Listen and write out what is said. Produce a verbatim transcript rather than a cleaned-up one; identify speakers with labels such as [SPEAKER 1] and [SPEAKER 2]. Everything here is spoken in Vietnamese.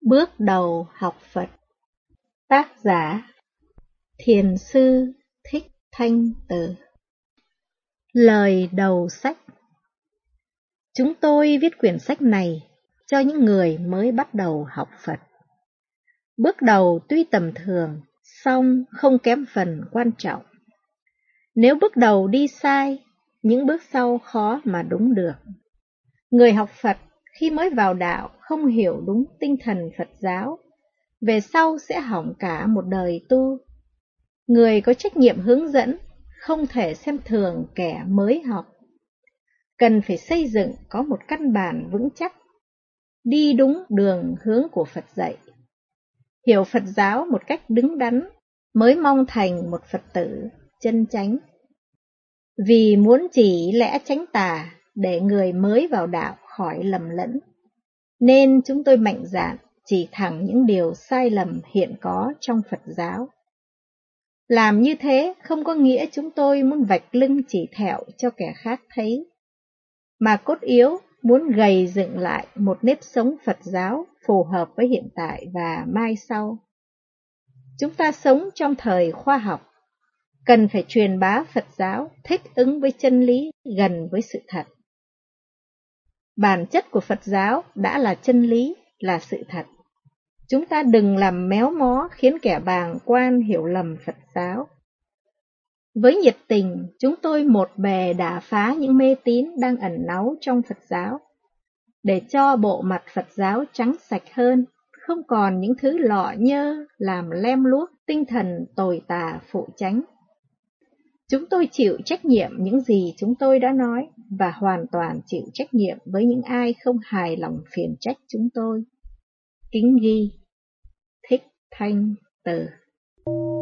[SPEAKER 1] Bước đầu học Phật. Tác giả Thiền sư Thích Thanh Từ. Lời đầu sách. Chúng tôi viết quyển sách này cho những người mới bắt đầu học Phật. Bước đầu tuy tầm thường, song không kém phần quan trọng. Nếu bước đầu đi sai, những bước sau khó mà đúng được. Người học Phật khi mới vào đạo không hiểu đúng tinh thần Phật giáo, về sau sẽ hỏng cả một đời tu. Người có trách nhiệm hướng dẫn không thể xem thường kẻ mới học. Cần phải xây dựng có một căn bản vững chắc, đi đúng đường hướng của Phật dạy. Hiểu Phật giáo một cách đứng đắn mới mong thành một Phật tử chân chánh. Vì muốn chỉ lẽ chánh tà để người mới vào đạo khỏi lầm lẫn, nên chúng tôi mạnh dạn chỉ thẳng những điều sai lầm hiện có trong Phật giáo. Làm như thế không có nghĩa chúng tôi muốn vạch lưng chỉ thẹo cho kẻ khác thấy, mà cốt yếu muốn gầy dựng lại một nếp sống Phật giáo phù hợp với hiện tại và mai sau. Chúng ta sống trong thời khoa học, cần phải truyền bá Phật giáo thích ứng với chân lý, gần với sự thật. Bản chất của Phật giáo đã là chân lý, là sự thật. Chúng ta đừng làm méo mó khiến kẻ bàng quan hiểu lầm Phật giáo. Với nhiệt tình, chúng tôi một bề đả phá những mê tín đang ẩn náu trong Phật giáo, để cho bộ mặt Phật giáo trắng sạch hơn, không còn những thứ lọ nhơ làm lem luốc tinh thần tồi tà phụ chánh. Chúng tôi chịu trách nhiệm những gì chúng tôi đã nói, và hoàn toàn chịu trách nhiệm với những ai không hài lòng phiền trách chúng tôi. Kính ghi. Thích Thanh Từ.